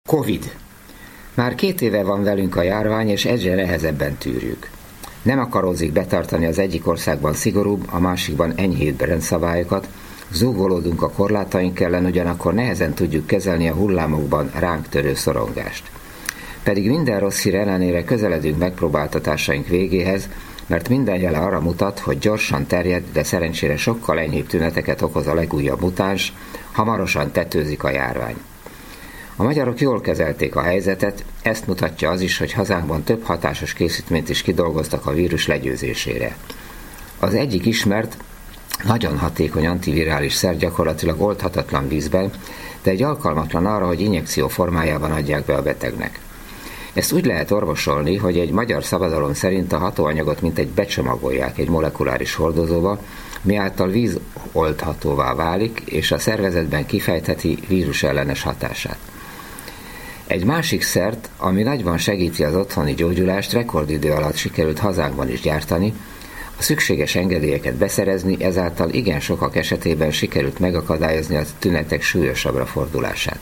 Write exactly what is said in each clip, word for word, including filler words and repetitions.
Covid. Már két éve van velünk a járvány, és egyre nehezebben tűrjük. Nem akarózik betartani az egyik országban szigorúbb, a másikban enyhébb rendszabályokat, zúgolódunk a korlátaink ellen, ugyanakkor nehezen tudjuk kezelni a hullámokban ránk törő szorongást. Pedig minden rossz hír ellenére közeledünk megpróbáltatásaink végéhez, mert minden jele arra mutat, hogy gyorsan terjed, de szerencsére sokkal enyhébb tüneteket okoz a legújabb mutáns, hamarosan tetőzik a járvány. A magyarok jól kezelték a helyzetet, ezt mutatja az is, hogy hazánkban több hatásos készítményt is kidolgoztak a vírus legyőzésére. Az egyik ismert, nagyon hatékony antivirális szer gyakorlatilag oldhatatlan vízben, de egy alkalmatlan arra, hogy injekció formájában adják be a betegnek. Ezt úgy lehet orvosolni, hogy egy magyar szabadalom szerint a hatóanyagot mintegy becsomagolják egy molekuláris hordozóba, miáltal víz oldhatóvá válik, és a szervezetben kifejtheti vírusellenes hatását. Egy másik szert, ami nagyban segíti az otthoni gyógyulást, rekordidő alatt sikerült hazánkban is gyártani, a szükséges engedélyeket beszerezni, ezáltal igen sokak esetében sikerült megakadályozni a tünetek súlyosabbra fordulását.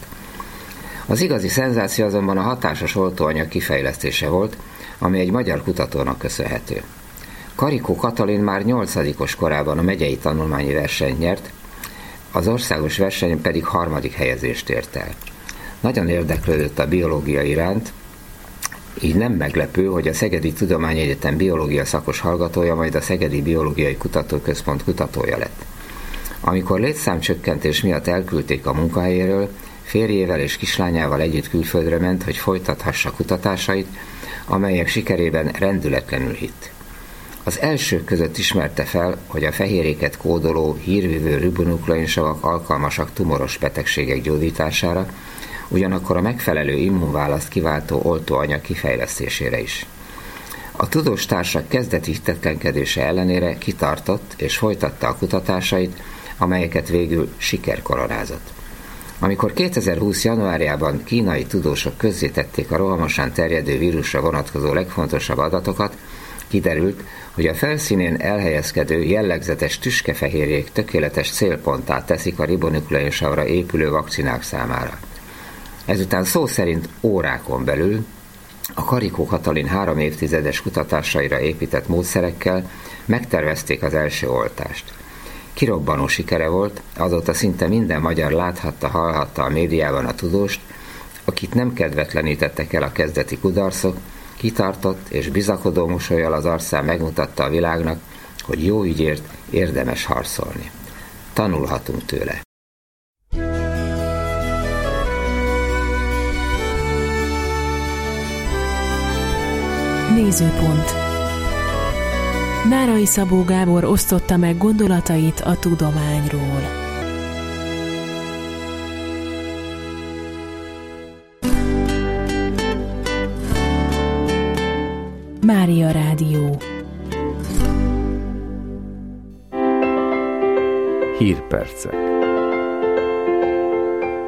Az igazi szenzáció azonban a hatásos oltóanyag kifejlesztése volt, ami egy magyar kutatónak köszönhető. Karikó Katalin már nyolcadikos korában a megyei tanulmányi versenyt nyert, az országos versenyen pedig harmadik helyezést ért el. Nagyon érdeklődött a biológia iránt, így nem meglepő, hogy a Szegedi Tudományegyetem biológia szakos hallgatója, majd a Szegedi Biológiai Kutatóközpont kutatója lett. Amikor létszámcsökkentés miatt elküldték a munkahelyéről, férjével és kislányával együtt külföldre ment, hogy folytathassa kutatásait, amelyek sikerében rendületlenül hitt. Az elsők között ismerte fel, hogy a fehérjéket kódoló, hírvívő ribonukleinsavak alkalmasak tumoros betegségek gyógyítására, ugyanakkor a megfelelő immunválaszt kiváltó oltóanyag kifejlesztésére is. A tudós társak kezdeti hitetlenkedése ellenére kitartott és folytatta a kutatásait, amelyeket végül siker koronázott. Amikor kétezer-húsz. januárjában kínai tudósok közzétették a rohamosan terjedő vírusra vonatkozó legfontosabb adatokat, kiderült, hogy a felszínén elhelyezkedő jellegzetes tüskefehérjék tökéletes célponttá teszik a ribonukleinsavra épülő vakcinák számára. Ezután szó szerint órákon belül a Karikó Katalin három évtizedes kutatásaira épített módszerekkel megtervezték az első oltást. Kirobbanó sikere volt, azóta szinte minden magyar láthatta, hallhatta a médiában a tudóst, akit nem kedvetlenítettek el a kezdeti kudarcok, kitartott és bizakodó mosollyal az arcán megmutatta a világnak, hogy jó ügyért érdemes harcolni. Tanulhatunk tőle. Nézőpont. Nárai Szabó Gábor osztotta meg gondolatait a tudományról. Mária Rádió. Hírpercek.